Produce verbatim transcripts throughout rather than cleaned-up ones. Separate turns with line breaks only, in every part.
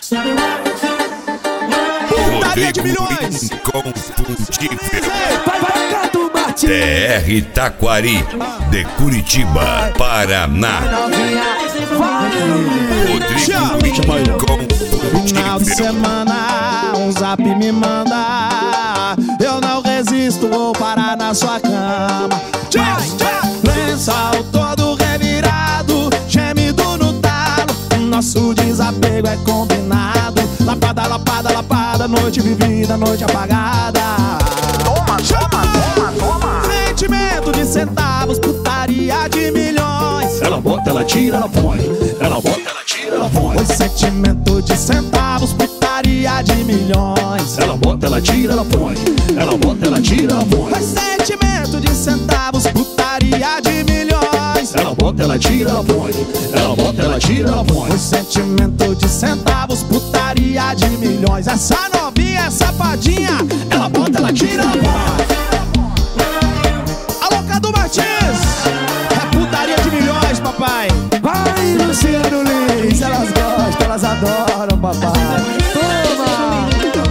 Putaria de milhões. T R Taquari, de Curitiba, Paraná. Rodrigo
Final de semana, um zap me manda. Eu não resisto, vou parar na sua cama. Lençol todo revirado, gemido no talo. Nosso desapego é combinado. Lapada, lapada, lapada, noite vivida, noite apagada.
Toma, toma, toma, toma.
Sentimento de centavos, putaria de milhões.
Ela bota, ela tira, ela põe. Ela bota, ela tira, ela põe.
Foi sentimento de centavos, putaria de milhões.
Ela bota, ela tira, ela põe. Ela bota, ela tira, ela põe.
Foi sentimento de centavos, putaria de milhões.
Ela bota, ela tira, ela põe. Ela bota, ela tira, ela põe.
Foi sentimento de centavos, putaria de milhões. Essa novinha é safadinha. Ela bota, ela tira, ela põe. Alô, Cadu Martins. É putaria de milhões, papai. Vai, Luciano Lins. Elas gostam, elas adoram, papai. Toma.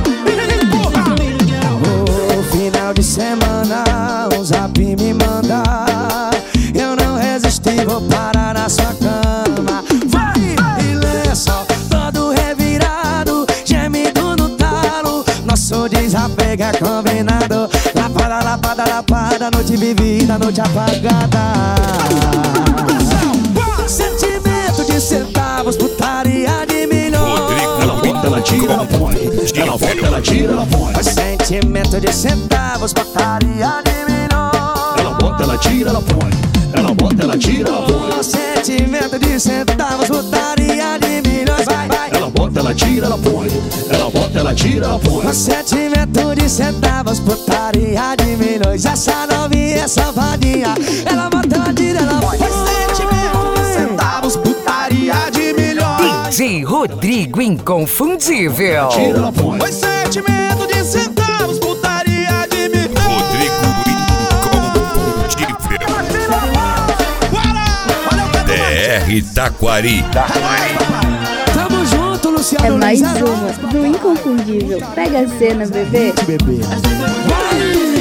Oh, final de semana, um zap me manda. Eu não resisti, vou parar na sua cama. Vai, e lençol todo revirado, gemido no talo. Nosso desapego é combinado. Lapada, lapada, lapada, noite vivida, noite apagada. Sentimento de centavos, putaria de milhões.
Ela bota, ela tira, ela põe. Ela bota, ela tira, ela põe.
Sentimento de centavos, putaria de milhões.
Ela bota, ela tira, ela põe. Ela bota, ela tira, ela põe.
Sentimento de centavos, putaria de milhões. Vai, vai.
Ela bota, ela tira, ela põe. Ela bota, ela tira, ela põe.
Sentimento de centavos, putaria de milhões. Essa novinha é safadinha. Ela bota, ela tira, ela põe. Sentimento de centavos, putaria de milhões.
D J Rodrigo Inconfundível.
Tira, ela põe.
Foi sentimento de centavos, putaria de milhões.
Rodrigo Inconfundível. T R Taquari.
Tamo junto, Luciano.
É mais
Lins.
uma do Inconfundível. Pega a cena, bebê.
Bebê. Vai.